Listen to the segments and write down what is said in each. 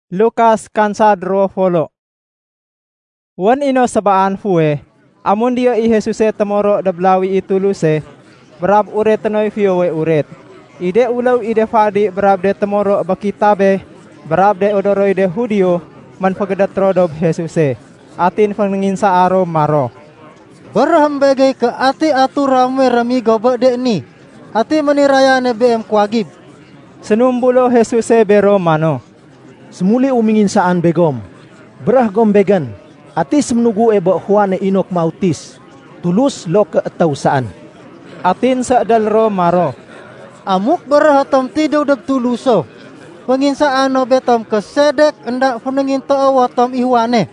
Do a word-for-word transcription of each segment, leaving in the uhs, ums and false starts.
Lukas kansa dua puluh. Wan ino sabaan fue, amun dia i Jesuse temoro dablawi itu luse, berab uret tenoi fiowe uret. Ide ulau ide fadi berab de temoro bakitabe, berab de odoroi de hudio, man pagedat rodob Jesuse. Atin fangingin sa aro maro. Berham bagai ke ati atu ramwe rami gobek dek ni. Ati meniraya ne B M kuagib. Senumbulo Jesuse bero mano. Semuli umingin saan begom. Berah gom began. Ati semnugu ebo huane inok mautis. Tulus lo ke atau saan. Atin sa dalro maro. Amuk berah tom tidur dek tuluso. Pengin saan no betom kesedek endak penengin to'awa tom ihwane.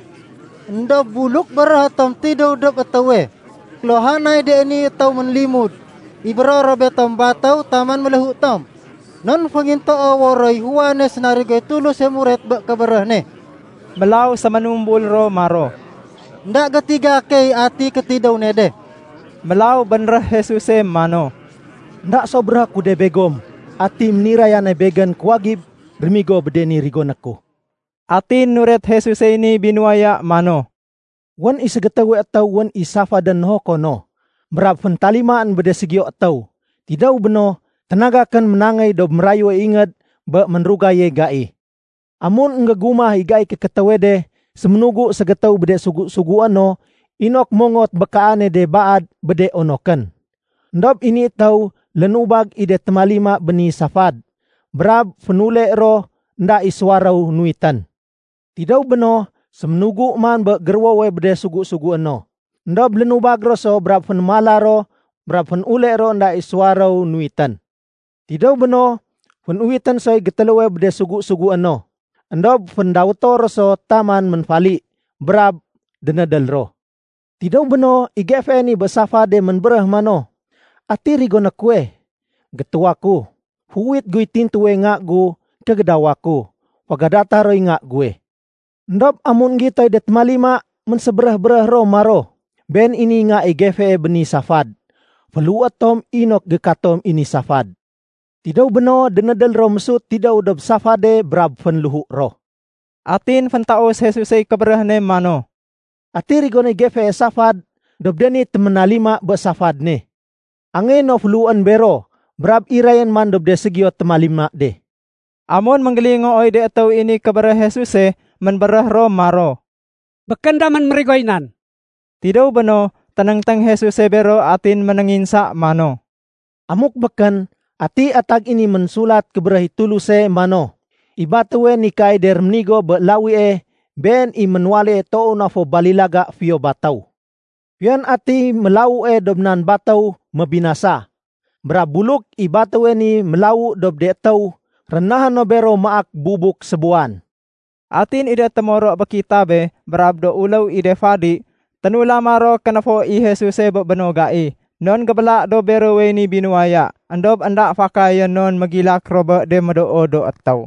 Nda buluk berah tom tidur dek atawe. Klohanai de ni tau menlimud. Ibro robe tom batau taman melehuk tom. Non penginto awaroi huane senari gay tulus semuret bak kabarah ne. Melau sa manumbul ro maro. Ndak ketiga kay ati ketidaw nede. Melau benrah Jesuse mano. Ndak sobrah kude begom. Ati menirayane began kuagib remigo bedeni rigonaku. Atin nuret Jesuse ini binuaya mano. Wan isagatawe atau wan isafa dan hokono. Merap pentalimaan bede segio atau. Tidak beno. Tenaga kan menangai do merayu ingat ba menrugaye gai. Amun ngagumah igai ke ketawede semenugu segetau bede sugu-sugu ano inok mongot bekaane de baad bede onokan. Ndob ini tau lenubag ide temalima beni safad. Berab fenule ro nda iswarau nuitan. Tidau beno semenugu man ba gerwawe bede sugu-sugu ano. Ndob lenubag ro so berab fenmala ro berab fenule ro nda iswarau nuitan. Tidau beno, penuitan soy getelawe bede sugu-sugu ano. Andob pendauto roso taman menfali, berab denadal ro. Tidau beno, igefe ni besafa de menberah mano. Ati rigo na kue, getuaku, huwit gui tintuwe ngak gu, kegedawaku, pagadata roi ngak gue. Andob amun gitoy det malima, menseberah-berah ro maro. Ben ini ngak igefe beni safad. Peluat tom inok gekatom ini safad. Tidau beno denadal ro mesut tidau dob safade berab fen luhu ro. Atin fentaos Jesuse keberahne mano. Ati rigone gefe safad dob deni temenalima be safad ne. Ange no fluan bero berab irayan man dob de segio temalima de. Amon menggelingo oy de atau ini keberah Jesuse menberah ro maro. Bekenda man merigoinan. Tidau beno tenang-teng Jesuse bero atin menenginsa mano. Amuk beken ati atag ini mensulat keberahi tuluse mano. Ibatuwe nikai der mnigo be lawi e ben i menwale to nafo balilaga fio batau. Pian ati melau e dobnan batau mebinasa. Berabuluk ibatuwe ni melau dob de tau renahan nobero maak bubuk sebuan. Atin ide temoro bakitabe berabdo ulau ide fadi tenula maro kanafo i Jesuse be benogai. Non gebelak do berowe ni binuaya. Andob andak fakaya non magilak roba de medo-odo atau.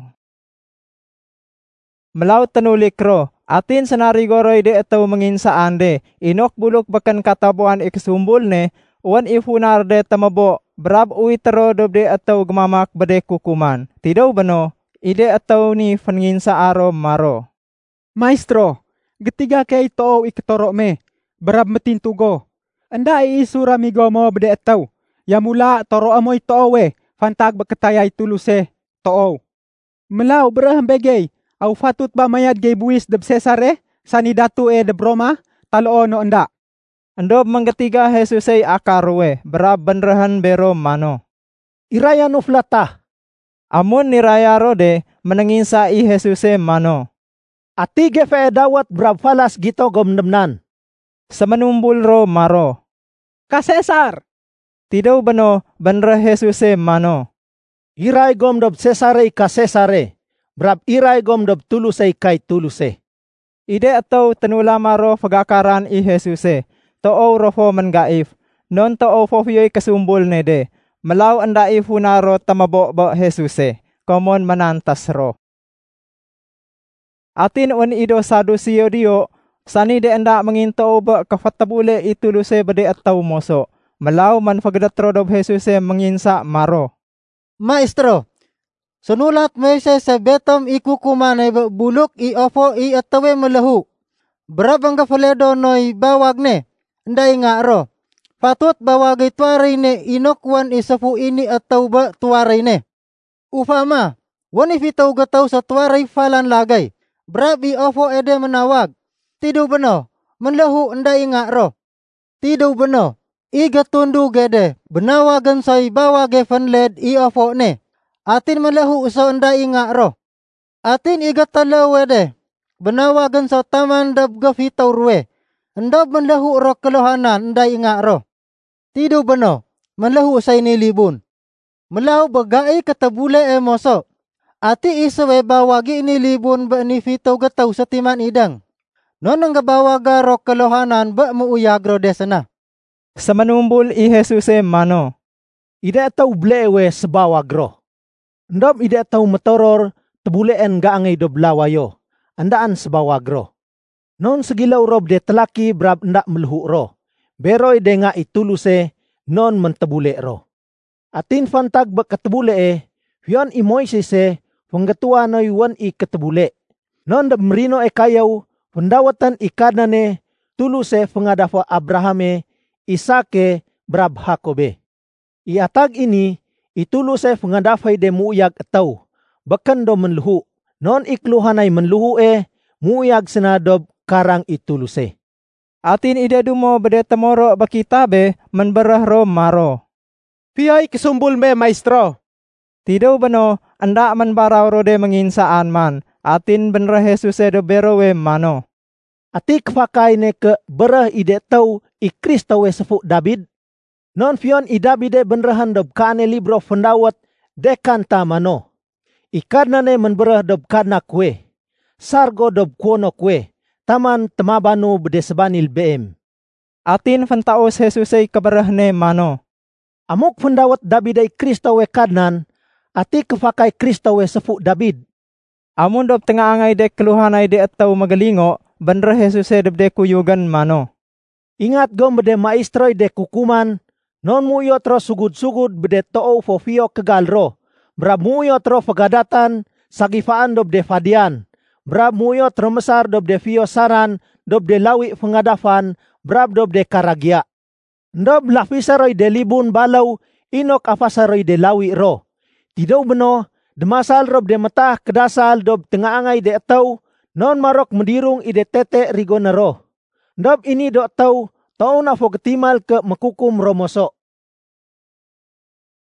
Melau tenulik ro. Atin senari goroy de atau menginsa ande. Inok buluk bakan katabuan iksumbul ne. Wan ifunar de tamabo. Berab ui tero dob de atau gemamak bede kukuman. Tidau beno. Ide atau ni penginsa aro maro. Maestro, getiga kay to iktorok me. Berab metintugo. Anda iisura migo mo bede ataw. Ya mula toro amoy toowe. Fantag bakatayay tuluse toow. Melau berah begay. Au fatut ba mayad gay buwis deb sesare. Sanidatu e deb Roma. Taloo no anda. Andob manggetiga Jesuse akarwe. Berab benrahan bero mano. Iraya no flata. Amun niraya rode menenginsa i Jesuse mano. Ati gefe dawat berab falas gito gomdemnan. Semenumbul ro maro. Ka Cesar. Tidau beno benrah Jesuse mano. Iray gom dob Cesare ka Cesare. Berab iray gom dob tuluse kay tuluse. Ide atau tenula maro pagakaran i Jesuse. Too rofo mengaif. Non too fofioy kasumbul nede. Melau anda ifunaro tamabo ba Jesuse. Komon manantas ro. Atin un ido sadusio dio. Sani de anda menginto ba kafatabule ituluse bede atau moso. Melau man fagdat rodob Jesuse menginsa maro. Maestro, Senulat Moises sebetom ikukumane buluk i ofo i atawe melahu. Berabang gafaledo noi bawagne. Ndai ngaro. Patut bawagi tuarine inokwan isafu ini atau ba tuarine. Ufama, wani fitau gatau sa tuaray falan lagay. Brabi ofo ede menawag. Tidu beno, menlahu ndai ngaro. Tidu beno, iga tundu gede. Benawagan say bawage fanled i ofo ne. Atin melahu sa ndai ngaro. Atin iga talaw ede. Benawagan sa taman dab gafitaw ruwe. Ndab menlahu ro kelohanan ndai ngaro. Tidu beno, menlahu say nilibun. Melahu bagai katabule e moso. Ati isawe bawagi nilibun ba ni fitaw gataw sa timan idang. Nonang gabawaga ro kelohanan ba muuyagro desana. Sa manumbul i Jesus e mano. Ida tahu blewe sebawagro. Ndam ida tahu metoror tebuleen ga angay do blawayo. Andaan sebawagro. Non segilaw rob de telaki brab ndak melhu ro. Beroy de nga ituluse non mentebule ro. Atin fantag ba ketebule e. Hiyon i Moises e. Penggetua no yuan i ketebule. Non dab merino e kayaw. Pendawatan ikadane tuluse pengadafa Abrahame. Isake brab Hakobe. Iatag ini ituluse pengadafay de muuyag ataw. Bakan do menluhu. Non ikluhanay menluhu e. Muuyag sinadob karang ituluse. Atin ide dumo bede temoro bakitabe menberah ro maro. Piyay kisumbul me maestro. Tidaw bano anda menbaraw ro de menginsaan man. Atin benrah Jesus e do berowe mano. Ati kefakay ne ke berah ide tau i Kristawe sefu David. Non fion i David e benrahan dob kane libro pendawat dekan tamano. Ikadna ne menberah dob kadna kue. Sargo dob kuono kue. Taman temabanu bede sebanil B M. Atin fentaos Jesus e kabarah ne mano. Amok pendawat David ay Kristawe kadnan. Ati kefakay Kristawe sefu David. Amun dob tengah angay dek keluhanay de ataw magalingo. Benrah Jesus e dob de kuyugan mano. Ingat gom bede maestroy de kukuman. Non muyot ro sugud-sugud bede too fofio kegalro. Brab muyot ro fagadatan. Sagifaan dob de fadian. Brab muyot remesar dob de fio saran, dob de lawi pengadafan, brab dob de karagya. Dob lafisaroy de libun balau, inok afasaroy de lawi ro. Tidaw beno, demasal rob de metah kedasal dob tengah-angay de ataw, non marok mendirung ide tete rigo nero. Dob ini do taw, tau na fo ketimal ke mekukum romoso.